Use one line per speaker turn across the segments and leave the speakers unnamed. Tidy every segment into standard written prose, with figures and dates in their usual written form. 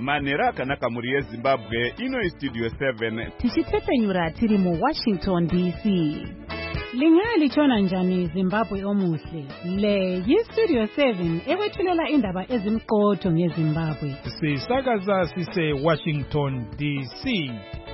manhero akanaka muri yezimbabwe. Ino Studio 7
tichitepenyura tiri mu Washington DC. Lingalitshona njani Zimbabwe omuhle? Le yiStudio 7 ekwethulela indaba ezimqotho ngeZimbabwe.
Sisakaza sise Washington DC.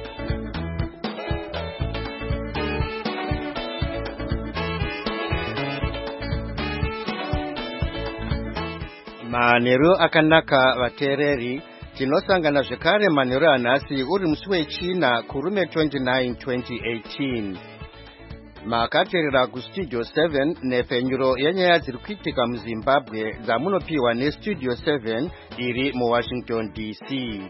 Manhero akanaka vateereri, tinosangana zvekare manhero anhasi uri musi wechina kurume 29 2018. Makateerera kuStudio 7 nepfenyuro yenyaya dziri kuitika muZimbabwe dzamunopiwa neStudio 7 iri muWashington DC.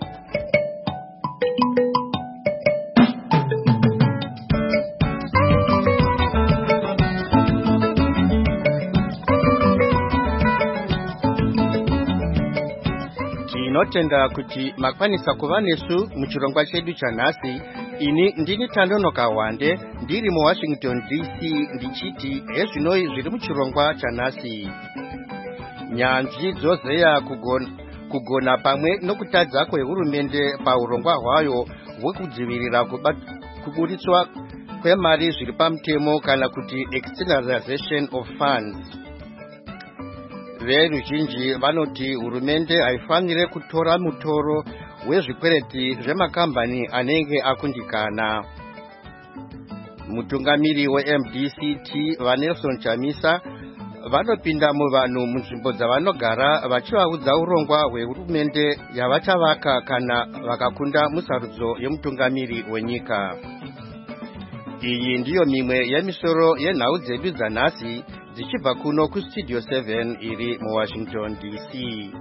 Tinotenda kuti makwanisa kuva nesu muchirongwa chedu chanhasi. Ini ndini Tandonoka Wande ndiri muWashington DC ndichiti ezvinoi zviri muchirongwa chanhasi. Nyanzvi dzozeya kugona pamwe nokutadza kwehurumende paurongwa hwayo hwekudzivirira kuburitswa kwemari zviri pamutemo kana kuti externalization of funds. Veruzhinji vanoti hurumende haifanire kutora mutoro wezvikwereti zvemakambani anenge akundikana. Mutungamiri weMDCT vaNelson Chamisa vanopinda muvanhu munzvimbo dzavanogara vachivaudza urongwa hwehurumende yavachavaka kana vakakunda musarudzo yemutungamiri wenyika. Iyi ndiyo mimwe yemisoro yenhau dzedu dzanhasi dzichibva kuno kuStudio 7 iri muWashington DC.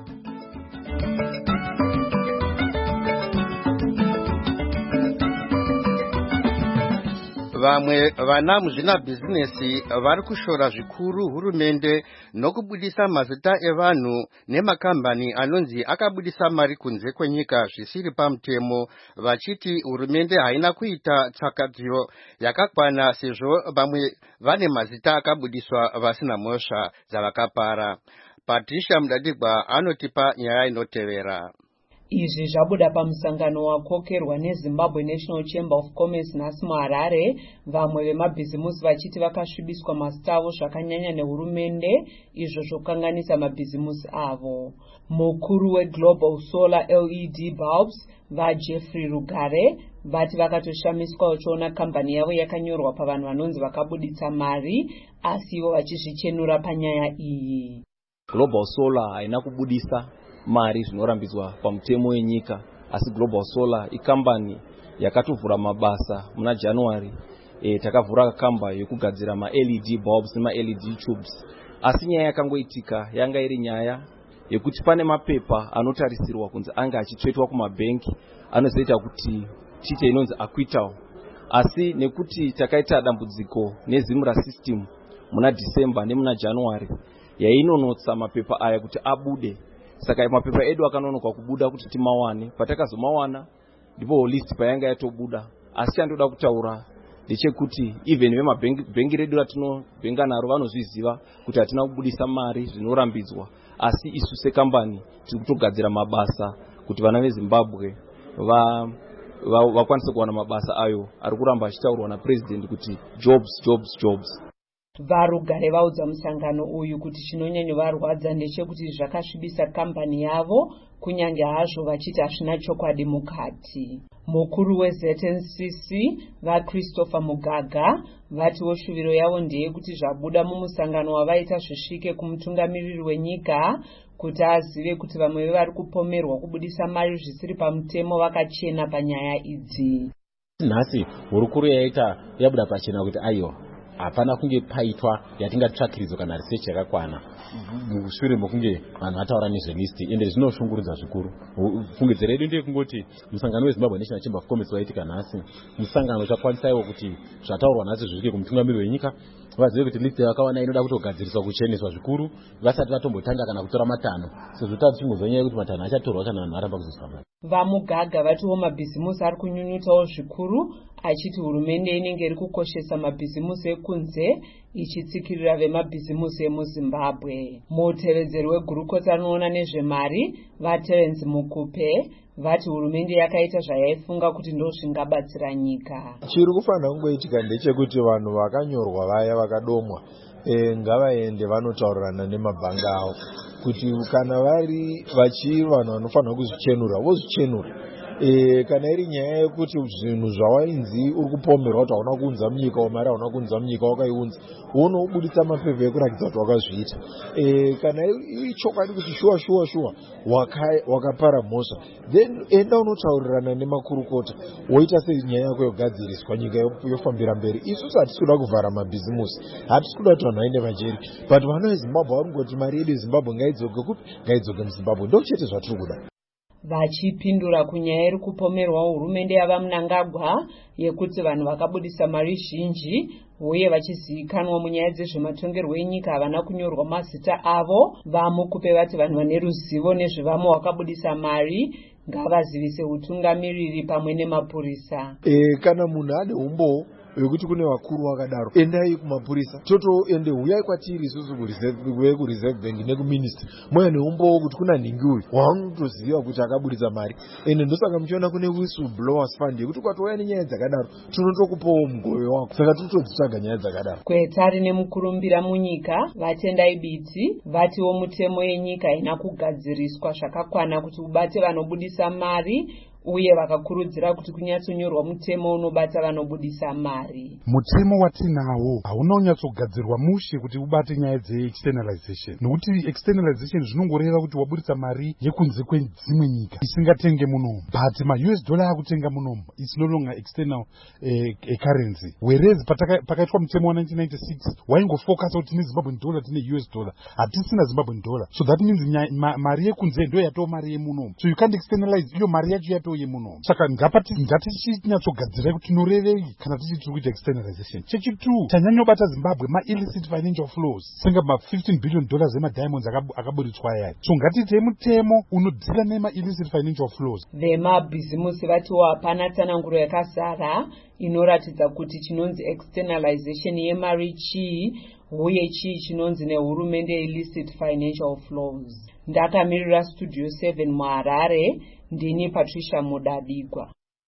Vamwe vana muzvina bhizinesi vari kushora zvikuru hurumende nokubudisa mazita evanhu nemakambani anonzi akabudisa mari kunze kwenyika zvisiri pamutemo, vachiti hurumende haina kuita tsvakadziyo yakakwana sezvo vamwe vane mazita akabudiswa vasina mhosva dzavakapara. Patricia Mudadigwa anotipa nyaya inotevera.
Izvi zvabuda pamusangano wakokerwa neZimbabwe National Chamber of Commerce nhasi muHarare, vamwe vemabhizimusi vachiti vakasvibiswa mazita avo zvakanyanya nehurumende, izvo zvokanganisa mabhizimusi avo. Mukuru weGlobal Solar LED Bulbs vaJeffrey Rugare vati vakatoshamiswa vachiona kambani yavo yakanyorwa pavanhu vanonzi vakabuditsa mari, asi ivo vachizvichenura panyaya iyi.
Global Solar haina kubudisa mari zvinorambidzwa pamutemo wenyika, asi Global Solar ikambani yakatovhura mabasa muna January. Takavhura kamba yekugadzira ma-LED bulbs nema-LED tubes, asi nyaya yakangoitika yanga iri nyaya yekuti pane mapepa anotarisirwa kunzi anga achitsvetwa kumabhenki anozoita kuti chite inonzi acquittal, asi nekuti takaita dambudziko neZimra system muna December nemuna January yainonotsa mapepa aya kuti abude. Saka mapepa edu akanonoka kubuda kuti timawane. Patakazomawana ndipo list payanga yatobuda. Asi chandoda kutaura ndechekuti even vemabhengi redu ratinobhenga naro vanozviziva kuti hatina kubudisa mari zvinorambidzwa, asi isu sekambani tiri kutogadzira mabasa kuti vana veZimbabwe vakwanise kuwana mabasa ayo ari kuramba achitaurwa naPresident kuti jobs.
Varugare vaudza musangano uyu kuti chinonyanyovarwadza ndechekuti zvakasvibisa kambani yavo kunyange hazvo vachiti hazvina chokwadi mukati. Mukuru weZNCC vaChristopher Mugaga vatiwo shuviro yavo ndeyekuti zvabuda mumusangano wavaita zvisvike kumutungamiriri wenyika kuti azive kuti vamwe vari kupomerwa kubudisa mari zvisiri pamutemo vakachena panyaya idzi.
Nhasi hurukuru yabuda pachena kuti aiwa hapana kunge paitwa yatingatsvakiridzo kana research yakakwana mushure mokunge vanhu vataura nezvelisti, ende zvinoshungurudza zvikuru. Fungidziro yedu ndeyekungoti musangano weZimbabwe National Chamber of Commerce waitika nhasi, musangano uchakwanisawo kuti zvataurwa nhasi zvisvike kumutungamiriri wenyika, vazive kuti listi yavakawana inoda kutogadziriswa kucheneswa zvikuru vasati vatombotanga kana kutora matanho, sezvo tadzichingozonyaya kuti matanho achatorwa kana vanhu varamba kuzoiswa mari.
Vamugaga vatiwo mabhizimusi ari kunyunyutawo zvikuru achiti hurumende inenge iri kukoshesa mabhizimusi ekunze ichitsikirira vemabhizimusi emuZimbabwe. Mutevedzeri wegurukota rinoona nezvemari vaTerence Mukupe vati hurumende yakaita zvayaifunga kuti ndo zvingabatsira nyika.
Chiri kufanira kungoitika ndechekuti vanhu vakanyorwa vaya vakadomwa ngavaende vanotaurirana nemabhanga avo kuti kana vari vanhu vanofanira kuzvichenura vozvichenura. Kana iri nyaya yekuti zvinhu zvawainzi uri kupomerwa kuti hauna kuunza munyika wamari hauna kuunza munyika wakaiunza unobudisa mapepa ekuratidza kuti wakazviita. Kana iri chokwadi kuti shuwa wakapara mhosva then enda unotaurirana nemakurukota woita senyaya yako yogadziriswa nyika yofambira mberi. Isusu hatisi kuda kuvhara mabhizimusi, hatisi kuda kuti vanhu vaende pajeri, but vana veZimbabwe vari kungoti mari yedu yeZimbabwe ngaidzoke kupi, ngaidzoke muZimbabwe. Ndo chete zvatiri kuda.
Vachipindura kunyaya iri kupomerwa hurumende yava Mnangagwa yekuti vanhu vakabudisa mari zhinji uye vachizivikanwa munyaya dzezvematongerwo enyika havana kunyorwa mazita avo, vaMukupe vati vanhu vane ruzivo nezvevamo vakabudisa mari ngavazivise utungamiriri pamwe nemapurisa.
Kana munhu ane umbo yokuti kune vakuru vakadaro endai kumapurisa totoende huyai kwatiri isusu kureserve bank nekuministry moya neumbowo kuti kuna nhingi uyu waanotoziva kuti akabudisa mari ende ndosaka muchiona kune whistleblowers fund yekuti ukatouya nenyaya dzakadaro tonotokupawo mugove wako, saka totodzitsvaga nyaya dzakadaro.
Kwetari nemukurumbira munyika vatendai biti vatiwo mutemo yenyika haina kugadziriswa zvakakwana kuti ubate vanobudisa mari uye vakakurudzira kuti kunyatsonyorwa mutemo unobata vanobudisa mari.
Mutemo watinawo hauna unyatsogadzirwa mushe kuti ubate nyaya dzeexternalization, nokuti externalization zvinongoreva kuti wabudisa mari yekunze kwedzimwe nyika isingatenge munomu, but ma-US dollar akutenga munomu, it's no longer external currency. Whereas pakaitwa mutemo wa 1996 waingofocusa kuti tine Zimbabwean dollar tine US dollar, hatisina Zimbabwean dollar, so that means mari yekunze ndo yatoo mari yemunomu, so you can't externalize iyo mari yacho yatoo yemunomu. Saka ngatichinyatsogadzira kuti tinorevei kana tichiti kuita externalization. Chechitu chanyanyobata Zimbabwe ma-illicit financial flows, senga ma$15 billion emadiamonds akaburitswa ayari. So ngatiite mutemo unodhila nema-illicit financial flows.
Vemabhizimusi vatiwo hapana tsananguro yakazara inoratidza kuti chinonzi externalization yemari chii uye chii chinonzi nehurumende illicit financial flows. Ndakamirira Studio 7 muHarare, ndini Patricia Mudabigwa.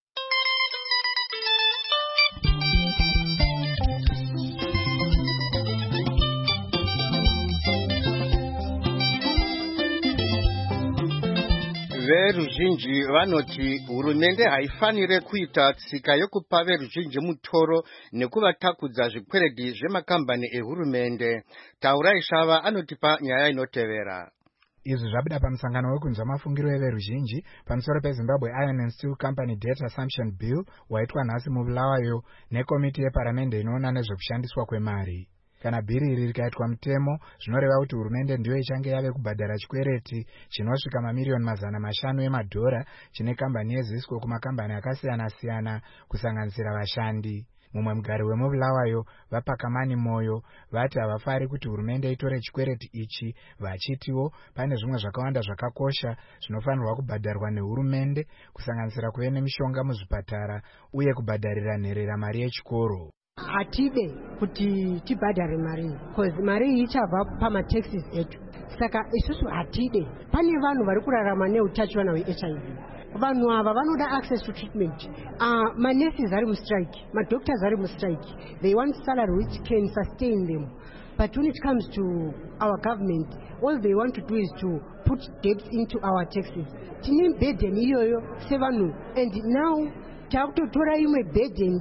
Veruzhinji vanoti hurumende haifanire kuita tsika yokupa veruzhinji mutoro nekuvatakudza zvikwereti zvemakambani ehurumende. Taurai Shava anotipa nyaya inotevera.
Izvi zvabuda pamusangano wekunzwa mafungiro everuzhinji pamusoro peZimbabwe Iron and Steel Company Debt Assumption Bill waitwa nhasi muBulawayo nekomiti yeparamende inoona nezvekushandiswa kwemari. Kana bhiri iri rikaitwa mutemo, zvinoreva kuti hurumende ndiyo ichange yave kubhadhara chikwereti chinosvika mamiliyoni $500 emadhora chine kambani yeZisco kumakambani akasiyana-siyana kusanganisira vashandi. Mumwe mugari wemuBulawayo vaPakamani Moyo vati havafari kuti hurumende itore chikwereti ichi, vachitiwo pane zvimwe zvakawanda zvakakosha zvinofanirwa kubhadharwa nehurumende kusanganisira kuve nemishonga muzvipatara uye kubhadharira nherera mari yechikoro.
Hatide kuti tibhadhare mari because mari ichabva pamataxes etu, saka isusu hatide. Pane vanhu vari kurarama neutachiona hweHIV. Vanhu ava vanoda access to treatment. Manurses are in strike, doctors are in strike. They want salary which can sustain them. But when it comes to our government, all they want to do is to put debts into our taxes. Tine burden iyoyo sevanu, and now takutotora imwe burden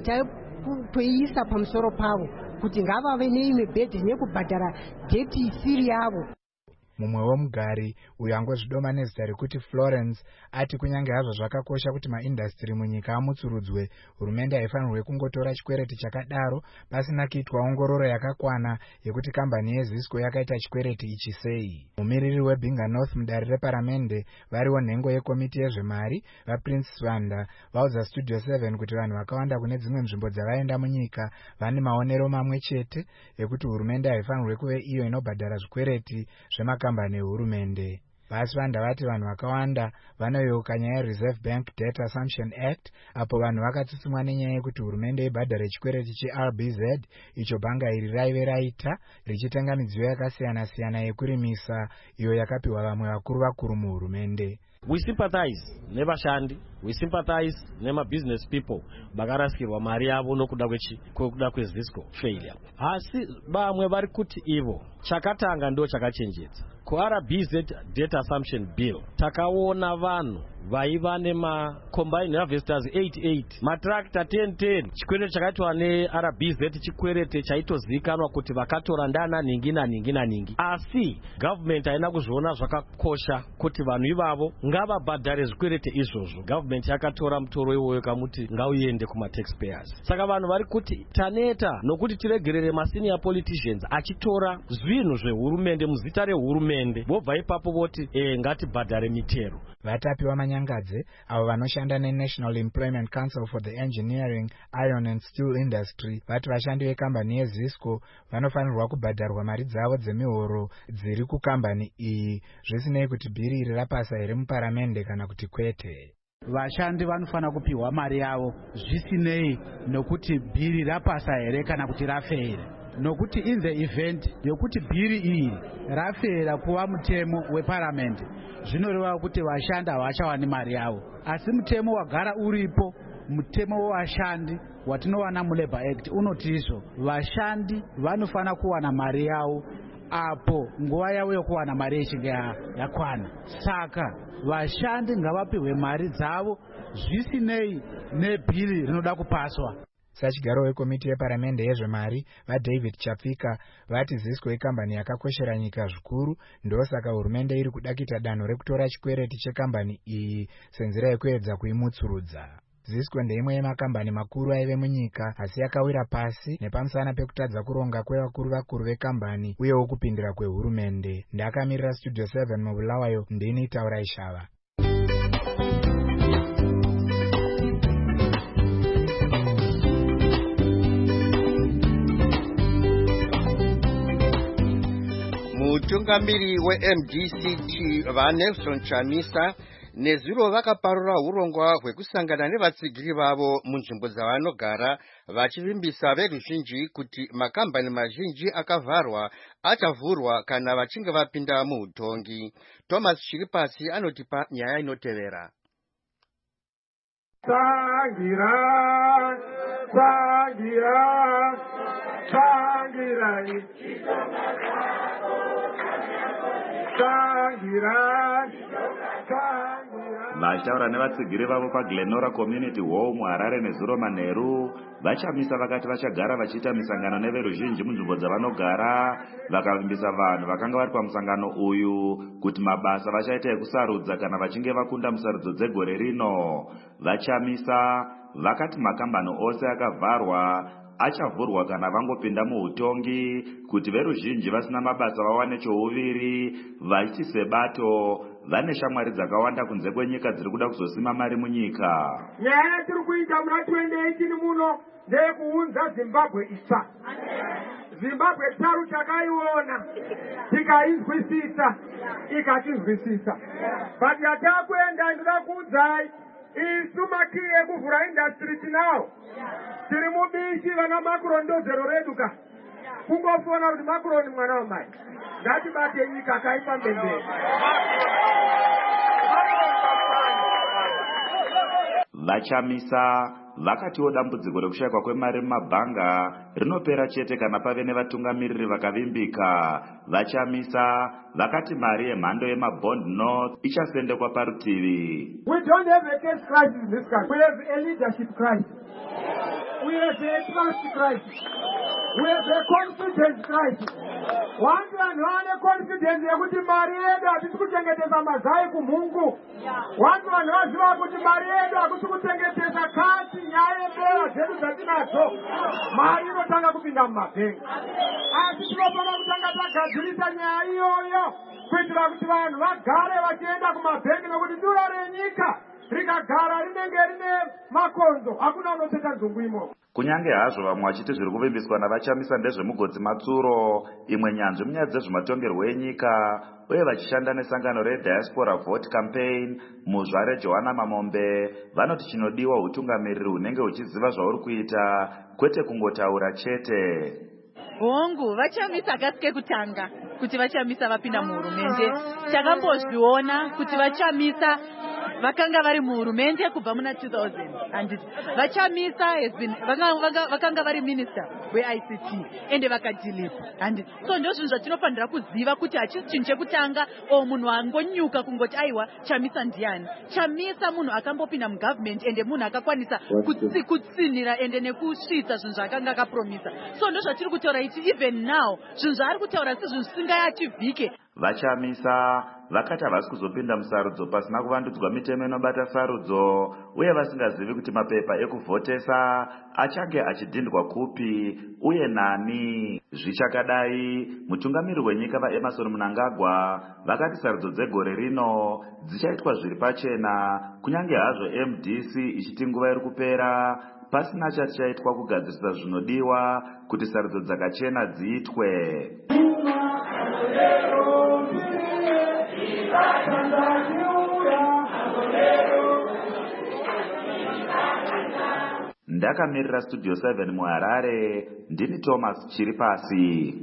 toiisa pamusoro pavo kuti ngavave neimwe burden yekubhadhara debt isiri yavo.
Mumwe womugari uyo angozvidoma nezita rekuti Florence ati kunyange hazvo zvakakosha kuti maindastri munyika amutsurudzwe, hurumende haifanirwe kungotora chikwereti chakadaro pasina kuitwa ongororo yakakwana yekuti kambani yeZisco yakaita chikwereti ichi sei. Mumiriri weBinga North mudare reparamende variwo nhengo yekomiti yezvemari vaPrince Svanda vaudza Studio 7 kuti vanhu vakawanda kune dzimwe nzvimbo dzavaenda munyika vane maonero mamwe chete ekuti hurumende haifanirwe kuve iyo inobhadhara zvikwereti kambani hurumende. Basi vandavati vanhu vakawanda vanoyeuka nyaya yeReserve Bank Debt Assumption Act, apo vanhu vakatsutsumwa nenyaya yekuti hurumende ibhadhare chikwereti cheRBZ, icho bhanga iri raive raita richitenga midziyo yakasiyana-siyana yekurimisa iyo yakapiwa vamwe vakuru muhurumende.
We sympathize nevashandi, we sympathize business people vakarasikirwa mari yavo nokuda kweZisco failure. Asi vamwe vari kuti ivo chakatanga ndo chakachenjedza. KuRBZ Debt Assumption Bill takaona vanhu vaiva combined harvesters 88, matractor 1010, chikwereti chakaitwa neRBZ chikwereti chaitozikanwa kuti vakatora ndana ningi. Asi government haina kuzviona zvakakosha kuti vanhu ivavo ngavabhadhare zvikwereti izvozvo. Government yakatora mutoro iwoyo kamuti ngauende kuma-taxpayers. Saka vanhu vari kuti taneta nokuti tiregerere masenior politicians achitora zvinhu zvehurumende muzita rehurumende, vobva ipapo voti ngatibhadhare mitero.
Vatapiwa manyangadze avo vanoshanda neNational Employment Council for the Engineering, Iron and Steel Industry vati vashandi vekambani yeZisco vanofanirwa kubhadharwa mari dzavo dzemihoro dziri kukambani iyi, zvisinei kuti bhiri iri rapasa here muparamende kana kuti kwete.
Vashandi vanofanira kupiwa mari yavo zvisinei nokuti bhiri rapasa here kana kuti rafeira. Nokuti in the event yokuti bhiri iyi rafeira kuva mutemo weparamendi, zvinoreva kuti vashandi havachawani mari yavo. Asi mutemo wagara uripo, mutemo wevashandi watinowana muLabour Act unoti izvo vashandi vanofanira kuwana mari yavo apo nguva yavo yokuwana mari ichinge yakwana. Saka vashandi ngavapiwe mari dzavo zvisinei nebhiri rinoda kupaswa.
Sachigaro wekomiti yeparamende yezvemari vaDavid Chapfika vati Zisco ikambani yakakoshera nyika zvikuru, ndosaka hurumende iri kudakita danho rekutora chikwereti chekambani iyi senzira yekuedza kuimutsurudza. Zisco ndeimwe yemakambani makuru aive munyika, asi yakawira pasi nepamusana pekutadza kuronga kwevakuru vekambani uyewo kupindira kwehurumende. Ndakamirira Studio 7 muBulawayo, ndini Taurai Shava.
Mutungamiri weMDCT vaNelson Chamisa nezuro vakaparura urongwa hwekusangana nevatsigiri vavo munzvimbo dzavanogara, vachivimbisa veruzhinji kuti makambani mazhinji akavharwa achavhurwa kana vachinge vapinda muutongi. Thomas Chiripasi anotipa nyaya inotevera.
Vachitaura nevatsigiri vavo paGlenora Community Hall muHarare nezuro manheru, vaChamisa vakati vachagara vachiita misangano neveruzhinji munzvimbo dzavanogara, vakavimbisa vanhu vakanga vari pamusangano uyu kuti mabasa vachaita ekusarudza kana vachinge vakunda musarudzo dzegore rino. VaChamisa vakati makambani ose akavharwa achavhurwa kana vangopinda muutongi, kuti veruzhinji vasina mabasa vawane chouviri, vachiti sebato vane shamwari dzakawanda kunze kwenyika dziri kuda kuzosima mari munyika.
Nyaya yatiri kuita muna 2018 muno ndeyekuunza Zimbabwe itsva. Zimbabwe tsaru takaiona tikainzwisisa ikatinzwisisa, but yatakuenda ndoda kuudzai isu makiri ekuvhura industry tinawo tiri mubishi vana Macron ndozero reduka kungofona kuti Macron mwana wamai ngatibate nyika kaipa mbembere.
VaChamisa vakatiwo dambudziko rekushayikwa kwemari mumabhanga rinopera chete kana pave nevatungamiriri vakavimbika. VaChamisa vakati mari yemhando yemabond notes ichasendekwa parutivi.
We don't have a cash crisis in this country. We have a leadership crisis. We have a trust crisis. We have a confidence crisis. Wantu vanhu vane confidence yekuti mari yedu hatisi kuchengetesa mazai kumungu. Wantu vanhu vaziva kuti mari yedu hakusi kuchengetesa kati nyaya yembeva dzedu dzatinadzo. Mari inotanga kupinda mumabhengi. Asi tinofana kutanga gadzirisa nyaya iyoyo kuitira kuti vanhu vagare vachienda kumabhengi, nokuti dura renyika rikagara rinenge rine makonzo hakuna unopeta nzungu imomo.
Kunyange hazvo vamwe vachiti zviri kuvimbiswa navachamisa ndezvemugodzi Matsuro, imwe nyanzvi munyaya dzezvematongerwo enyika uye vachishanda nesangano reDiaspora Vote Campaign muzvare Johanna Mamombe vanoti chinodiwa utungamiriri hunenge huchiziva zvauri kuita kwete kungotaura chete.
Hongu vachamisa kasike kutanga kuti vachamisa vapinda muhurumende. Takambozviona kuti vachamisa vakanga vari muhurumende kubva muna 2000 and vachamisa vakanga vari minister weICT ende vakadhilipa and so ndozvinhu zvatinofanira kuziva kuti hachisi chinhu chekutanga o munhu angonyuka kungoti aiwa chamisa ndiani. Chamisa munhu akambopinda mugovernment ende munhu akakwanisa kutsinira ende nekusvitsa zvinhu zvaakanga akapromisa. So ndozvatiri kutaura iti even now zvinhu zvaari kutaura si zvinhu zvisingayativhike.
Vachamisa vakati havasi kuzopinda musarudzo pasina kuvandudzwa mitemo inobata sarudzo uye vasingazivi kuti mapepa ekuvhotesa achange achidhindwa kupi uye nani. Zvichakadai, mutungamiri wenyika vaEmmerson Mnangagwa vakati sarudzo dzegore rino dzichaitwa zviri pachena, kunyange hazvo MDC ichiti nguva iri kupera pasina chatichaitwa kugadzirisa zvinodiwa kuti sarudzo dzakachena dziitwe. Ndakamirira Studio 7 muHarare, ndini Thomas Chiripasi.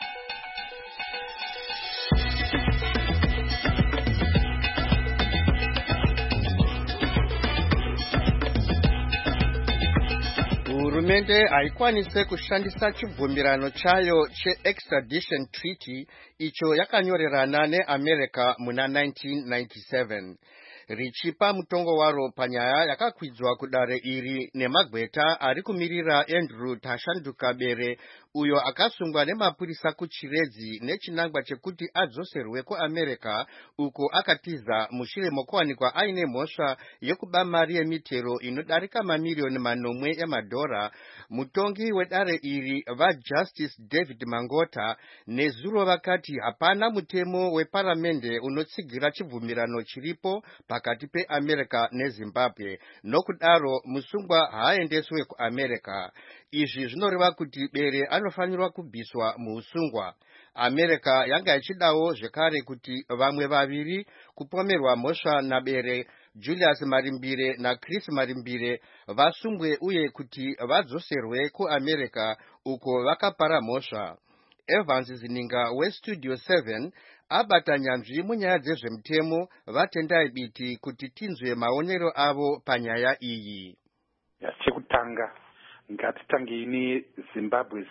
Hurumende haikwanise kushandisa chibvumirano chayo che-extradition treaty icho yakanyorerana neAmerica muna 1997. Richipa mutongo waro panyaya yakakwidzwa kudare iri nemagweta ari kumirira Andrew Tashanduka Bere uyo akasungwa nemapurisa kuChiredzi nechinangwa chekuti adzoserwe kuAmerica uko akatiza mushure mokuwanikwa aine mhosva yekuba mari yemitero inodarika mamiliyoni manomwe emadhora. Mutongi wedare iri vaJustice David Mangota nezuro vakati hapana mutemo weparamende unotsigira chibvumirano chiripo pakati peAmerica neZimbabwe, nokudaro musungwa haaendeswe kuAmerica. Izvi zvinoreva kuti Bere anofanirwa kubviswa muusungwa. America yanga ichidawo zvekare kuti vamwe vaviri kupomerwa mhosva naBere, Julius Marimbire naChris Marimbire, vasungwe uye kuti vadzoserwe kuAmerica uko vakapara mhosva. Evans Zininga weStudio 7 abata nyanzvi munyaya dzezvemutemo vatendai biti kuti tinzwe maonero avo panyaya iyi.
Chekutanga ngatitange ine Zimbabwe's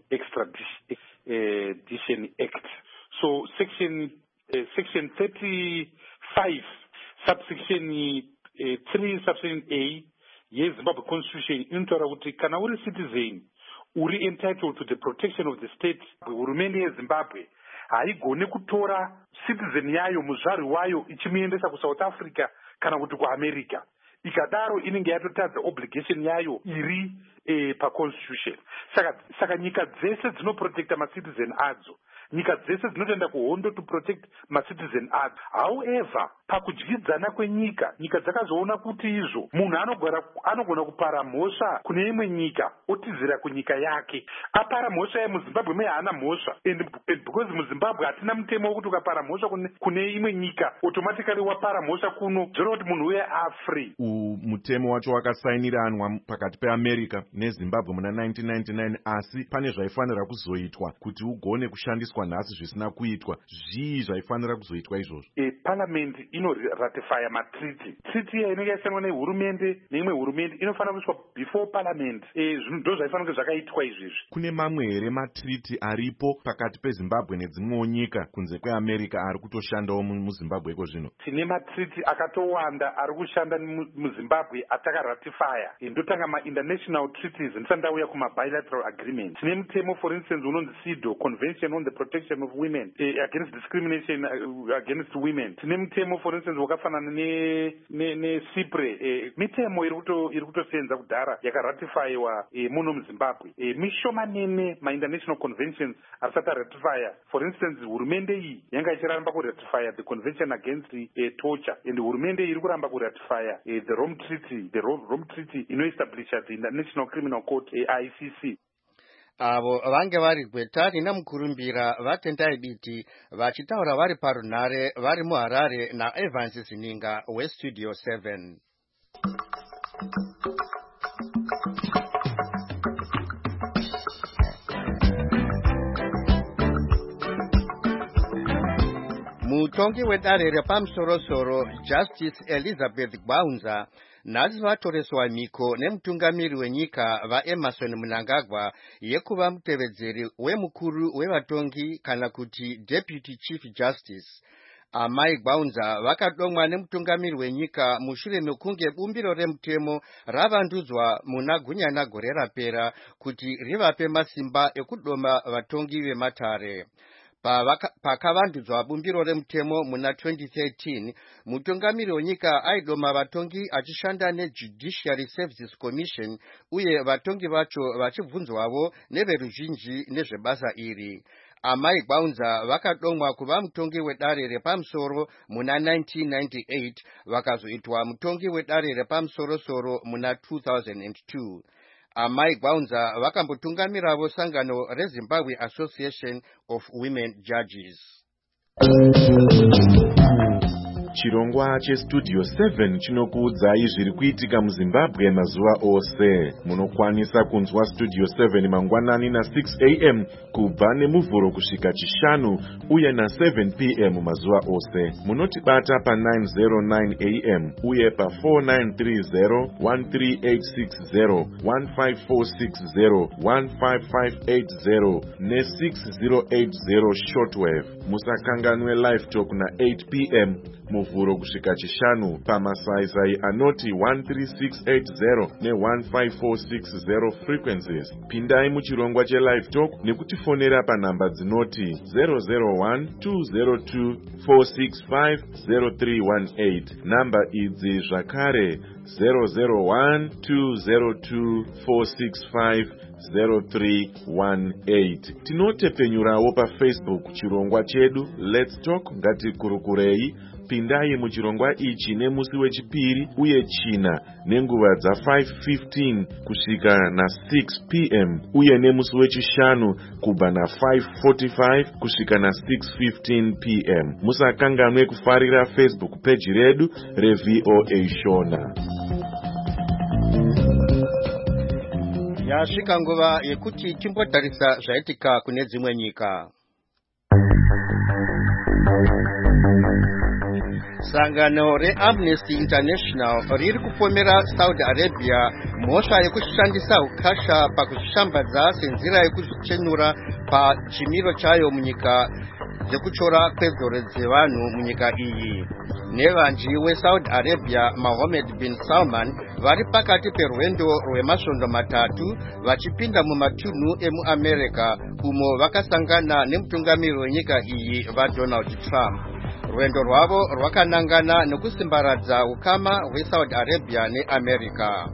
Extradition Act. So section 35 subsection 3 subsection A yeZimbabwe Constitution inotaura kuti kana uri citizen uri entitled to the protection of the state. Hurumende yeZimbabwe haigone kutora citizen yayo muzvari wayo ichimuendesa kuSouth Africa kana kuti kuAmerica. Ikadaro inenge yatotadza obligation yayo iri paconstitution. Saka nyika dzese dzinoprotecta macitizen adzo, nyika dzese dzinotoenda kuhondo to protect macitizen adzo. However, pakudyidzana kwenyika, nyika dzakazoona kuti izvo munhu anogona kupara mhosva kune imwe nyika otizira kunyika yake. Apara mhosva yemuZimbabwe me haana mhosva, and because muZimbabwe hatina mutemo wekuti ukapara mhosva kune imwe nyika automatically wapara mhosva kuno, zvoreva kuti munhu uye afree.
Mutemo wacho wakasainiranwa pakati peAmerica neZimbabwe muna 1999, asi pane zvaifanira kuzoitwa kuti ugone kushandiswa nhasi zvisina kuitwa. Zvii zvaifanira kuzoitwa izvozvo?
Parliament inoratifya matreaty. Treaty inenge yasainwa nehurumende neimwe hurumende inofanira kuiswa before parliament. Ndo zvaifanira zvakaitwa izvizvi.
Kune mamwe here matreaty aripo pakati peZimbabwe nedzimwewo nyika kunze kweAmerica ari kutoshandawo muZimbabwe iko zvino?
Tine matreaty akatowanda ari kushanda muZimbabwe atakaratifya. Ndotanga maInternational Treaty treaties ndisati ndauya kuma-bilateral agreement. Tine mutemo for instance unonzi CEDAW, Convention on the Protection of Women against Discrimination against Women. Tine mutemo for instance wakafanana neCIPRE. Mitemo iri kutosenza kudhara yakaratifiwa muno muZimbabwe. Mishomanene ma-international conventions asati aratifya. For instance hurumende iyi yanga ichiramba kuratifya the Convention against torture, and hurumende iri kuramba kuratifya the Rome Treaty inoestablisha the International Criminal Court ICC.
Avo vange vari Gwetari naMukurumbira vatendai biti vachitaura vari parunhare vari muHarare naEvans Zininga weStudio 7. Mutongi wedare repamusoro Justice Elizabeth Gwaunza nhasi vatoreswa mhiko nemutungamiri wenyika vaEmmerson Mnangagwa yekuva mutevedzeri wemukuru wevatongi kana kuti Deputy Chief Justice. Amai Gwaunza vakadomwa nemutungamiri wenyika mushure mekunge bumbiro remutemo ravandudzwa muna gunyana gore rapera kuti rivape masimba ekudoma vatongi vematare. Pakavandudzwa bumbiro remutemo muna 2013, mutungamiri wenyika aidoma vatongi achishanda neJudiciary Services Commission uye vatongi vacho vachibvunzwavo neveruzhinji nezvebasa iri. Amai Gwaunza vakadomwa kuva mutongi wedare repamusoro muna 1998 vakazoitwa mutongi wedare repamusoro muna 2002. Amai Gwaunza vakambotungamiravo sangano reZimbabwe Association of Women Judges.
Chirongwa cheStudio 7 chinokuudzai zviri kuitika muZimbabwe mazuva ose. Munokwanisa kunzwa Studio 7 mangwanani na6 am kubva nemuvhuro kusvika chishanu uye na7 pm mazuva ose. Munotibata pa909 am uye pa4930 13860 15460 15580 ne6080 shortwave. Musakanganwe live talk na8 pm muvhuro kusvika chishanu pamasaisai anoti 13680 ne15460 frequencies. Pindai muchirongwa chelive talk nekutifonera panhamba dzinoti 001-202-465-0318. Namba idzi zvakare 001-202-465-0318. Tinotepenyurawo paFacebook chirongwa chedu Let's Talk Ngatikurukurei. Pindai muchirongwa ichi nemusi wechipiri uye china nenguva dza5:15 kusvika na6 pm uye nemusi wechishanu kubva na5:45 kusvika na6:15 pm. Musakanganwe kufarira Facebook page redu reVOA Shona.
Yasvika nguva yekuti timbotarisa zvaitika kune dzimwe nyika. Sangano reAmnesty International riri kupomera Saudi Arabia mhosva yekushandisa ukasha pakuzvishambadza senzira yekuzvichenura pachimiro chayo munyika dzekuchora kwedzoro dzevanhu munyika iyi. Nevanji weSaudi Arabia Mohammed bin Salman vari pakati perwendo rwemasvondo matatu vachipinda mumatunhu emuAmerica umo vakasangana nemutungamiri wenyika iyi vaDonald Trump. Rwendo rwavo rwakanangana nekusimbaradza ukama hweSaudi Arabia neAmerica.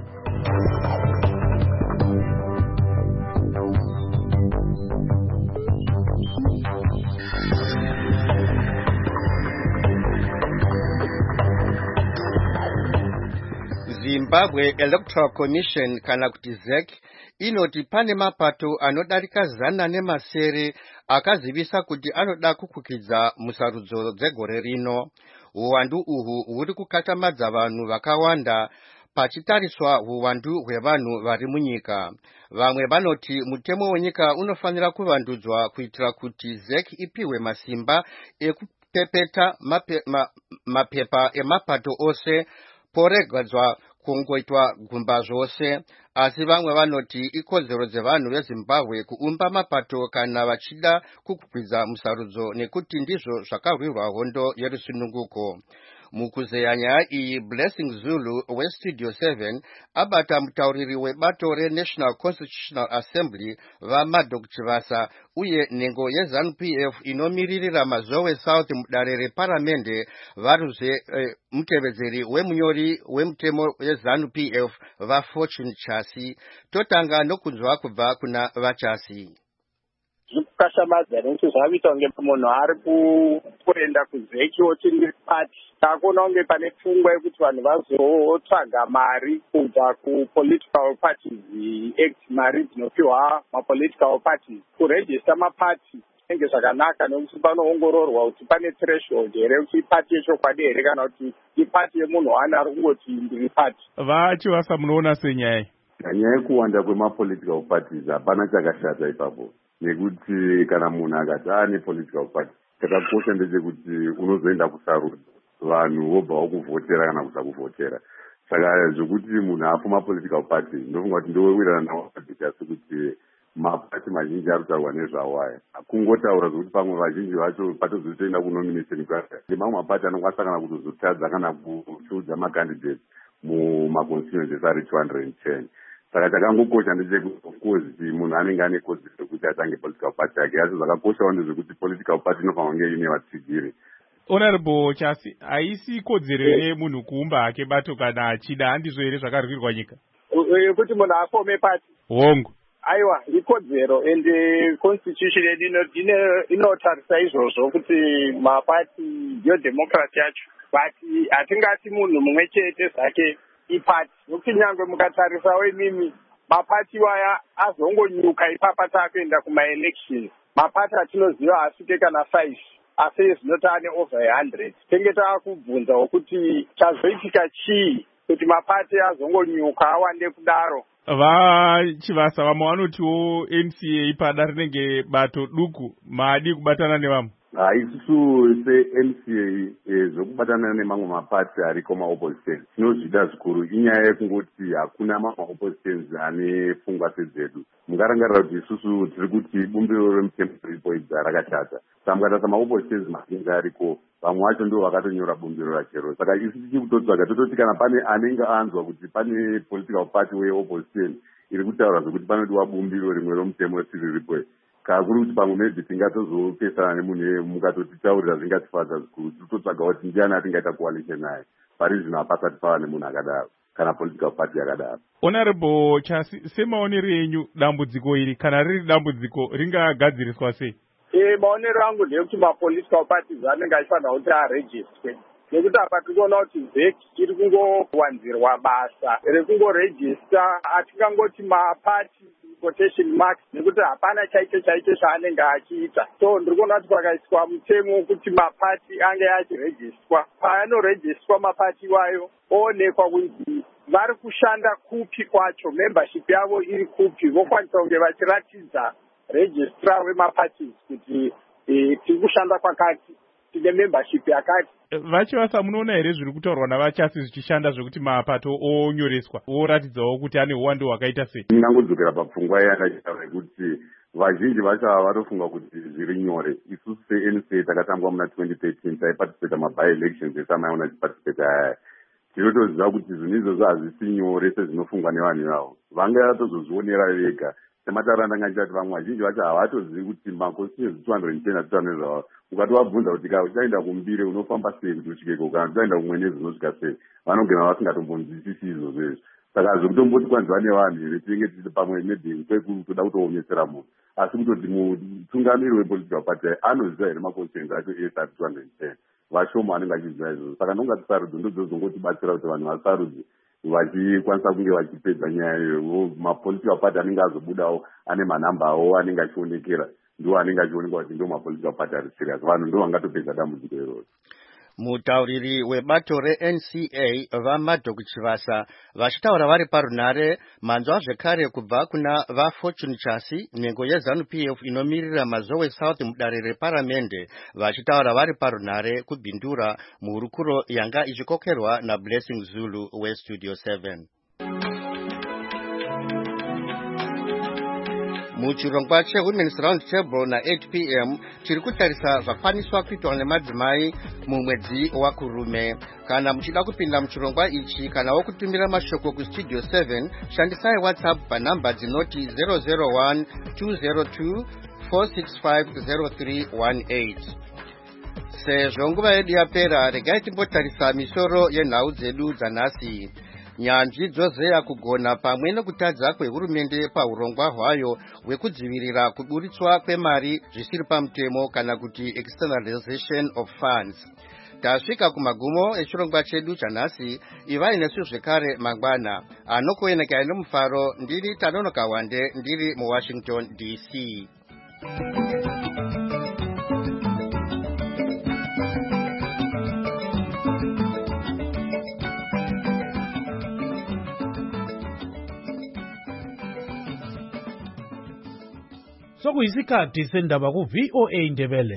Zimbabwe Electoral Commission kana kuti ZEC inoti pane mapato anodarika 100 akazivisa kuti anoda kukukidza musarudzo dzegore rino. Uwandu uhu huri kukatamadza vanhu vakawanda pachitariswa huwandu hwevanhu vari munyika. Vamwe vanoti mutemo wenyika unofanira kuvandudzwa kuitira kuti ZEC ipiwe masimba ekupepeta mapepa emapato ose poregadzwa kungoitwa gumba zvose. Asi vamwe vanoti ikodzero dzevanhu veZimbabwe kuumba mapato kana vachida kukwidza musarudzo nekuti ndizvo zvakarwirwa hondo yerusununguko. Mukuzeyanya iyi Blessing Zulu weStudio 7 abata mutauriri webato reNational Constitutional Assembly vaMaddock Chivasa uye nhengo yeZANU-PF inomiririra Mazowe South mudare reparamende varuze mutevedzeri wemunyori wemutemo yeZANU-PF vaFortune Chasi. Totanga nokunzwa kubva kuna vaChasi.
Zvekukashamadza nekuti zvavita kunge munhu ari kuenda kuzeki ochiri pati takuona kunge pane pfungwa yekuti vanhu vazotsvaga mari kubva kupolitical parties act, mari dzinopiwa mapolitical parties kurejista mapati enge zvakanaka nekuti panoongororwa kuti pane threshold here kuti ipati yechokwadi here kana kuti ipati yemunhu wani ari kungoti ndiri pati.
Vachivasa munoona senyaya
nyaya yekuwanda kwemapolitical parties hapana chakashata ipapo, nekuti kana munhu akati ane political party chakakosha ndechekuti unozoenda kusarudza vanhu vobva vakuvhotera kana kusakuvhotera. Saka zvokuti munhu afuma political party ndofunga kuti ndowirirana nawo asi kuti mapati mazhinji ari kutaurwa nezvawo aya kungotaura zvokuti pamwe vazhinji vacho patozotoenda kunomination kwake mamwe mapati anokwanisa kana kutozotadza kana kuchudza macandidate mumaconstituencies ari 210. Saka chakangokosha ndechekuti of course munhu anenge ane kodzero yekuti atange political party yake, asi zvakakoshawo ndezvekuti political party inofanira kunge ine vatsigiri.
Honorable Chasi, haisi kodzero yemunhu kuumba hake bato kana achida, handizvo here zvakarwirwa nyika
kuti munhu afome pati?
Hongu
aiwa ikodzero ende constitution yedu inotarisa izvozvo kuti mapati ndiyo democracy yacho, but hatingati munhu mumwe chete zvake ipati nokuti nyangwe mukatarisawo imimi mapati waya azongonyuka ipapa takuenda kumaelection. Mapati atinoziva asvike kana 5 asi zvinotane over 100. Tenge taakubvunza wokuti chazoitika chii kuti mapati azongonyuka awande kudaro.
Vachivasa vamwe vanotiwo NCA pada rinenge bato duku maadi kubatana nevamwe.
Isusu seNCA zvokubatana nemamwe mapati ariko maopposition tinozvida zvikuru inyaya yekungoti hakuna mamwe oppositions ane pfungwa sedzedu. Mungarangarira kuti isusu tiri kuti bumbiro remutemo riripo idzi rakashata. Saka mukatarisa maoppositions mazhinji ariko vamwe vacho ndo vakatonyora bumbiro rachero. Saka isu tichikutotsvaga tototi kana pane anenge anzwa kuti pane political party weopposition iri kutaura zvokuti panodiwa bumbiro rimwe romutemo riripo kakuri kuti pamwe maybe tingatozopesana nemunhu mukatotitaurira zvingatifadza zvikuru titotsvaga kuti ndiani atingaita coalition naye. Pari zvino hapasati pava nemunhu akadaro kana political party yakadaro.
Honorable Chasi, semaonero enyu dambudziko iri kana riri dambudziko ringagadziriswa sei?
Maonero angu ndeyekuti mapolitical parties anenge achifanira kuti arejistwe nekuti apa tikuona kuti vheki iri kungowanzirwa basa rekungorejista, hatingangoti mapati quotation marks nekuti hapana chaicho chaanenge achiita. So ndiri kuona kuti pakaiswa mutemo wekuti mapati ange achirejistwa, paanorejistwa mapati iwayo oonekwa kunzi vari kushanda kupi kwacho, membership yavo iri kupi, vokwanisa kunge vachiratidza registrar wemaparties kuti tiri kushanda kwakati, tine membership yakati.
Vachivasa munoona here zviri kutaurwa navachasi zvichishanda zvekuti mapato onyoreswa oratidzawo kuti ane uwandu hwakaita sei?
Ndingangodzokera papfungwa yakataura kuti vazhinji vacho vatofunga kuti zviri nyore. Isusu seNCA takatangwa muna 2013 taiparticipata maby-elections esamaiona tiparticipata aya. Tinotoziva kuti zvinhu izvozvo hazvisi nyore sezvinofungwa nevanhu ivavo. Vanga vatozozvionera vega. Semataura ndangachita kuti vamwe vazhinji vacho havatozivi kuti maconstituencies 210 atitoa nezvavo. Ukatovabvunza kuti uchaenda kumbire unofamba sei kuti usvikeko kana uchaenda kumwenezi unosvika sei, vanogema vasingatombonzwisisi izvozvo izvo. Saka zvekutomboti kwanziwa nevanhu here tinenge tiri pamwe maybe kwekutoda kutoomesera munhu, asi kutoti mutungamiri wepolitical party anoziva here maconstituencies acho ese ati 210. Vashoma vanenge vachiziva izvozvo. Saka ndongatisarudze ndozozongotibatsira kuti vanhu vasarudze vachikwanisa kunge vachipedza nyaya iyoyo. Mapolitical party anenge azobudawo ane manhamba awo anenge achionekera, ndo anenge achionekwa kuti ndo mapolitical party ari serious. Vanhu ndo vangatopedza dambudziko iroro.
Mutauriri webato reNCA vaMaddock Chivasa vachitaura vari parunhare manzwa zvekare kubva kuna vaFortune Chasi nhengo yeZANU-PF inomirira Mazowe South mudare reparamende vachitaura vari parunhare kubhindura muhurukuro yanga ichikokerwa naBlessing Zulu weStudio 7. muchirongwa chewomen's round table na 8 p.m. chiri kutarisa zvakwaniswa kuitwa nemadzimai mumwedzi wakurume. Kana muchida kupinda muchirongwa ichi kana wokutumira mashoko kustudio 7 shandisai WhatsApp panhamba dzinoti 001 202 4650318. Sezvo nguva yedu yapera, regai timbotarisa misoro yenhau dzedu dzanhasi. Nyanzvi dzozeya kugona pamwe nekutadza kwehurumende paurongwa hwayo hwekudzivirira kuburitswa kwemari zvisiri pamutemo kana kuti externalization of funds. Tasvika kumagumo echirongwa chedu chanhasi. Ivai nesu zvekare mangwana. Anokuenekai nomufaro, ndiri Tanonoka Wande, ndiri muWashington DC.
Sokuyisikhathi sendaba ku VOA Ndebele.